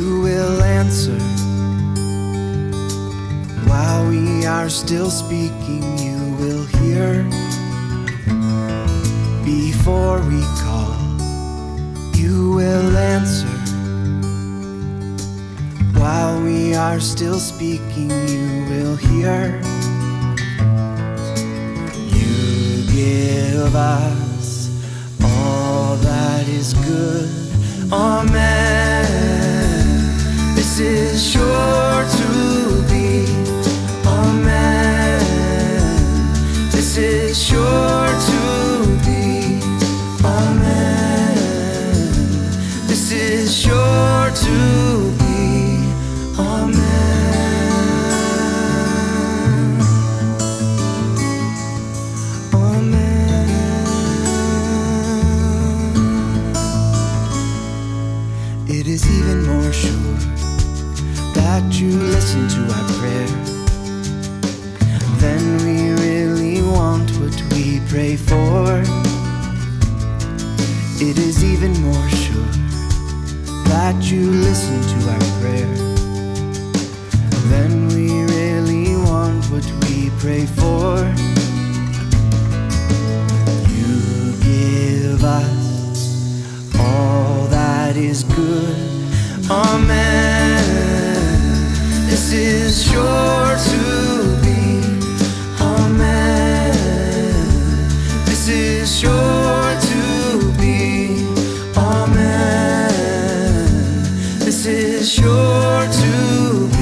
You will answer while we are still speaking. You will hear before we call. You will answer while we are still speaking. You will hear. You give us all that is good. Amen. This is sure to be. Amen. This is sure to be. Amen. This is sure to be. Amen. Amen. It is even more sure that you listen to our prayer than we really want what we pray for. It is even more sure that you listen to our prayer than we really want what we pray for. You give us all that is good. Amen. This is sure to be. Amen. This is sure to be. Amen. This is sure to be.